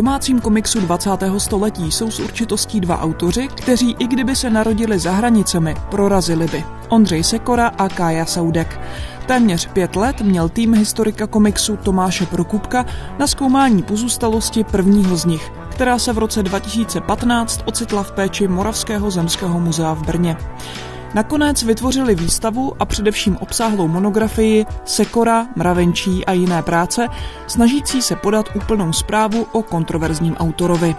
domácím komiksu 20. století jsou s určitostí dva autoři, kteří i kdyby se narodili za hranicemi, prorazili by. Ondřej Sekora a Kája Saudek. Téměř 5 let měl tým historika komiksu Tomáše Prokupka na zkoumání pozůstalosti prvního z nich, která se v roce 2015 ocitla v péči Moravského zemského muzea v Brně. Nakonec vytvořili výstavu a především obsáhlou monografii Sekora, mravenčí a jiné práce, snažící se podat úplnou zprávu o kontroverzním autorovi.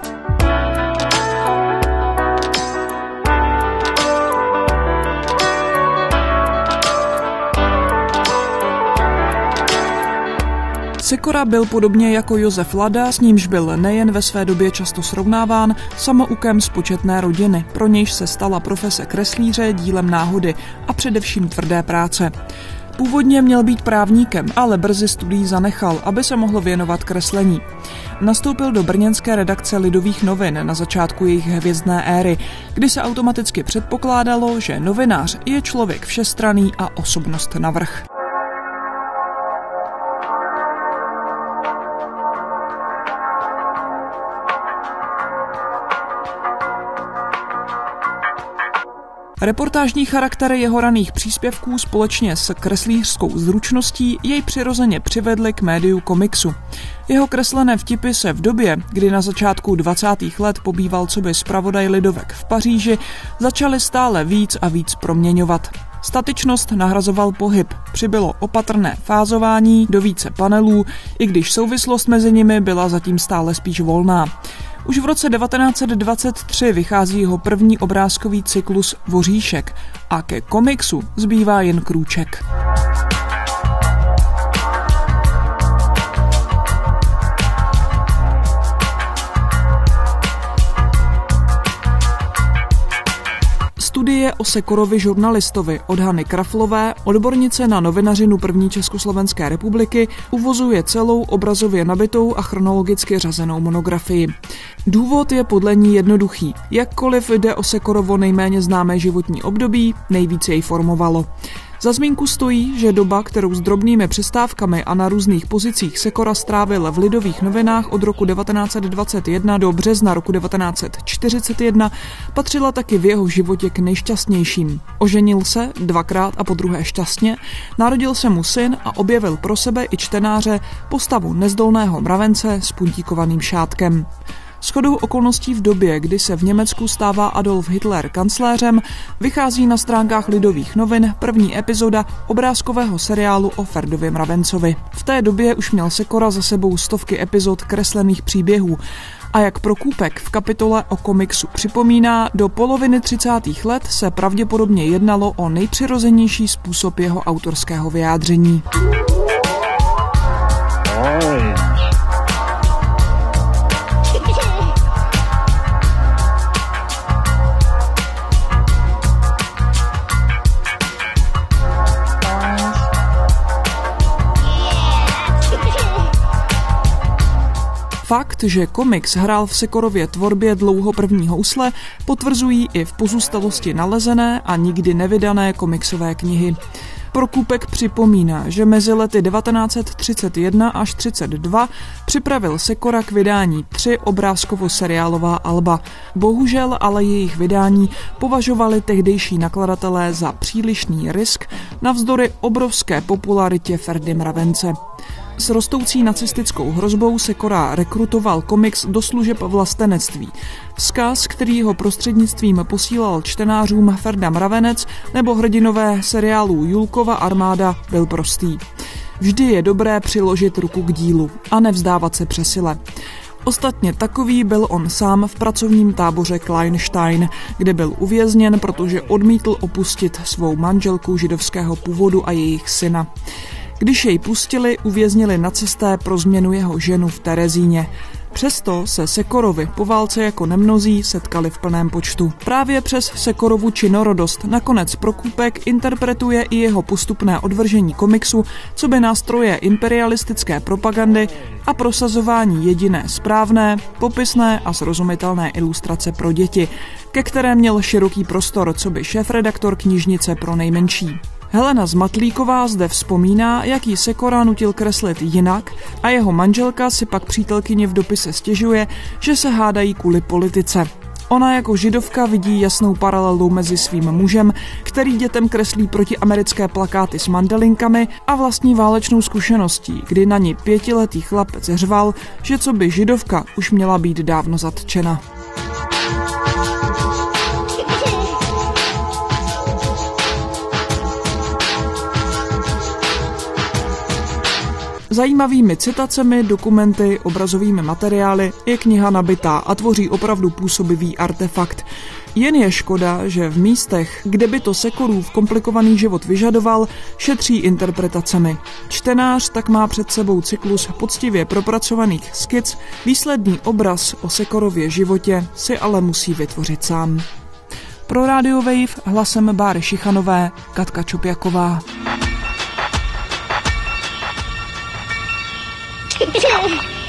Sekora byl podobně jako Josef Lada, s nímž byl nejen ve své době často srovnáván, samoukem z početné rodiny, pro nějž se stala profese kreslíře dílem náhody a především tvrdé práce. Původně měl být právníkem, ale brzy studií zanechal, aby se mohl věnovat kreslení. Nastoupil do brněnské redakce Lidových novin na začátku jejich hvězdné éry, kdy se automaticky předpokládalo, že novinář je člověk všestranný a osobnost navrch. Reportážní charakter jeho raných příspěvků společně s kreslířskou zručností jej přirozeně přivedly k médiu komiksu. Jeho kreslené vtipy se v době, kdy na začátku 20. let pobýval coby zpravodaj Lidovek v Paříži, začaly stále víc a víc proměňovat. Statičnost nahrazoval pohyb, přibylo opatrné fázování do více panelů, i když souvislost mezi nimi byla zatím stále spíš volná. Už v roce 1923 vychází jeho první obrázkový cyklus Voříšek a ke komiksu zbývá jen krůček. Studie o Sekorovi žurnalistovi od Hany Kraflové, odbornice na novinařinu první Československé republiky, uvozuje celou obrazově nabitou a chronologicky řazenou monografii. Důvod je podle ní jednoduchý. Jakkoliv jde o Sekorovo nejméně známé životní období, nejvíce jej formovalo. Za zmínku stojí, že doba, kterou s drobnými přestávkami a na různých pozicích Sekora strávil v Lidových novinách od roku 1921 do března roku 1941, patřila taky v jeho životě k nejšťastnějším. Oženil se 2krát a podruhé šťastně, narodil se mu syn a objevil pro sebe i čtenáře postavu nezdolného mravence s puntíkovaným šátkem. Shodou okolností v době, kdy se v Německu stává Adolf Hitler kancléřem, vychází na stránkách Lidových novin první epizoda obrázkového seriálu o Ferdově mravencovi. V té době už měl Sekora za sebou stovky epizod kreslených příběhů. A jak Prokupek v kapitole o komiksu připomíná, do poloviny 30. let se pravděpodobně jednalo o nejpřirozenější způsob jeho autorského vyjádření. Fakt, že komiks hrál v Sekorově tvorbě dlouho první housle, potvrzují i v pozůstalosti nalezené a nikdy nevydané komiksové knihy. Prokupek připomíná, že mezi lety 1931 až 1932 připravil Sekora k vydání 3 obrázkovo-seriálová alba. Bohužel ale jejich vydání považovali tehdejší nakladatelé za přílišný risk navzdory obrovské popularitě Ferdy mravence. S rostoucí nacistickou hrozbou Sekora rekrutoval komiks do služeb vlastenectví. Vzkaz, který jeho prostřednictvím posílal čtenářům Ferda mravenec nebo hrdinové seriálů Julkova armáda, byl prostý. Vždy je dobré přiložit ruku k dílu a nevzdávat se přesile. Ostatně takový byl on sám v pracovním táboře Kleinstein, kde byl uvězněn, protože odmítl opustit svou manželku židovského původu a jejich syna. Když jej pustili, uvěznili nacisté pro změnu jeho ženu v Terezíně. Přesto se Sekorovi po válce jako nemnozí setkali v plném počtu. Právě přes Sekorovu činorodost nakonec Prokupek interpretuje i jeho postupné odvržení komiksu coby nástroje imperialistické propagandy a prosazování jediné správné, popisné a srozumitelné ilustrace pro děti, ke které měl široký prostor coby šéfredaktor knižnice pro nejmenší. Helena Zmatlíková zde vzpomíná, jak jí Sekora nutil kreslit jinak a jeho manželka si pak přítelkyni v dopise stěžuje, že se hádají kvůli politice. Ona jako židovka vidí jasnou paralelu mezi svým mužem, který dětem kreslí protiamerické plakáty s mandelinkami, a vlastní válečnou zkušeností, kdy na ní 5letý chlapec řval, že co by židovka už měla být dávno zatčena. Zajímavými citacemi, dokumenty, obrazovými materiály je kniha nabitá a tvoří opravdu působivý artefakt. Jen je škoda, že v místech, kde by to Sekorův komplikovaný život vyžadoval, šetří interpretacemi. Čtenář tak má před sebou cyklus poctivě propracovaných skic, výsledný obraz o Sekorově životě si ale musí vytvořit sám. Pro Radio Wave hlasem Báry Šichanové, Katka Čopjaková. Yeah.